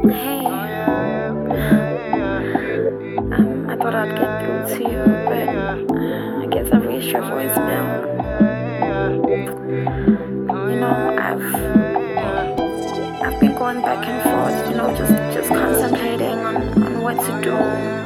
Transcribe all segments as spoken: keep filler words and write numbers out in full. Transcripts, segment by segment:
Hey, um, I thought I'd get through to you, but uh, I guess I've reached your voicemail. You know, I've I've been going back and forth, you know, just just contemplating on, on what to do.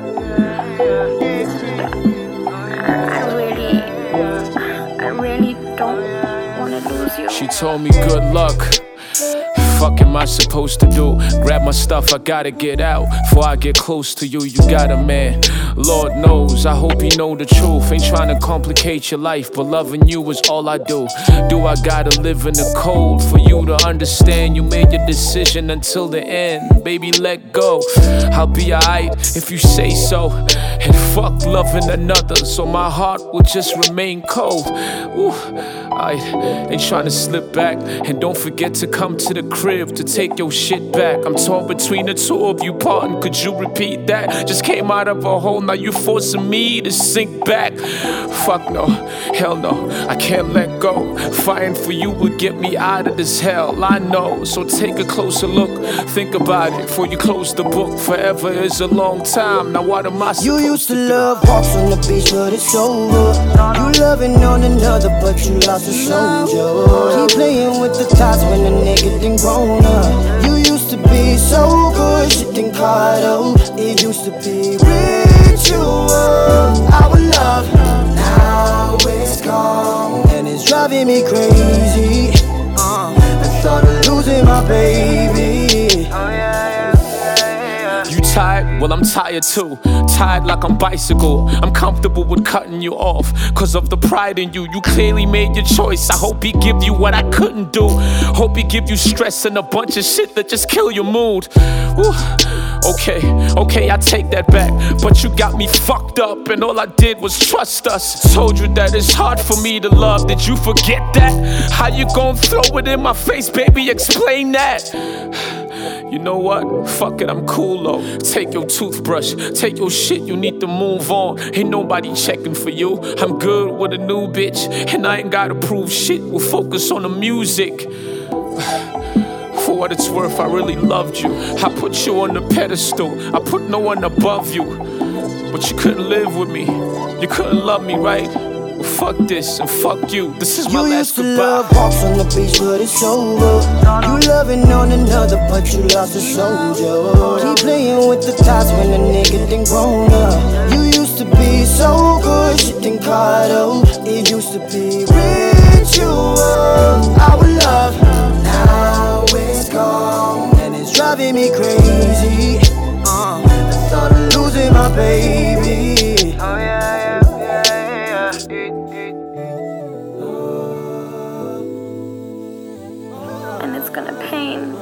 And I, I really, I really don't want to lose you. She told me good luck. Fuck am I supposed to do? Grab my stuff, I gotta get out. Before I get close to you, you got a man. Lord knows, I hope you know the truth. Ain't trying to complicate your life, but loving you is all I do. Do I gotta live in the cold for you to understand? You made your decision until the end. Baby, let go. I'll be alright if you say so. And fuck loving another, so my heart will just remain cold. Ooh, I ain't trying to slip back. And don't forget to come to the crib to take your shit back. I'm torn between the two of you, pardon, could you repeat that? Just came out of a hole, now you forcing me to sink back. Fuck no, hell no, I can't let go. Fighting for you would get me out of this hell, I know. So take a closer look, think about it before you close the book. Forever is a long time, now what am I supposed to do? You used to love walks on the beach, but it's over. You loving on another, but you lost a soldier. Keep playing with the thoughts when the nigga done grown up. You used to be so good, shit done caught up. It used to be ritual, our love. Now it's gone, and it's driving me crazy. uh, The thought of losing my baby. You tired? Well, I'm tired too. Tired like I'm bicycle. I'm comfortable with cutting you off cause of the pride in you. You clearly made your choice. I hope he give you what I couldn't do. Hope he give you stress and a bunch of shit that just kill your mood. Ooh. Okay, okay, I take that back. But you got me fucked up and all I did was trust us. Told you that it's hard for me to love. Did you forget that? How you gon' throw it in my face, baby? Explain that. You know what? Fuck it, I'm cool though. Take your toothbrush, take your shit, you need to move on. Ain't nobody checking for you. I'm good with a new bitch, and I ain't gotta prove shit. We'll focus on the music. For what it's worth, I really loved you. I put you on the pedestal, I put no one above you. But you couldn't live with me, you couldn't love me, right? Well, fuck this and fuck you. This is my you last goodbye. You used to goodbye. love walks on the beach, but it's over. You loving on another, but you lost a soldier. Keep playing with the thoughts when the nigga done grown up. You used to be so good, shit done caught up. It used to be ritual, our love. Now it's gone, and it's driving me crazy. uh, The thought of losing my baby. Oh yeah, yeah. And it's gonna pain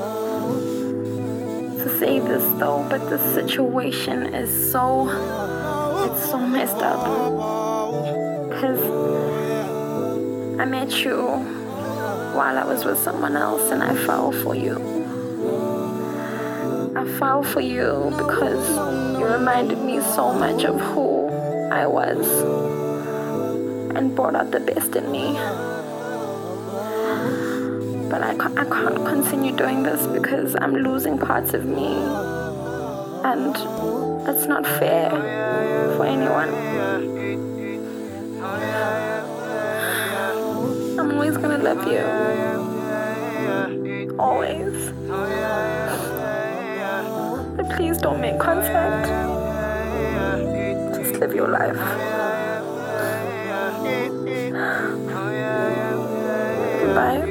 to say this though, but the situation is so, it's so messed up. Cause I met you while I was with someone else and I fell for you. I fell for you because you reminded me so much of who I was and brought out the best in me. But I can't, I can't continue doing this because I'm losing parts of me. And that's not fair for anyone. I'm always gonna love you. Always. But please don't make contact. Just live your life. Goodbye.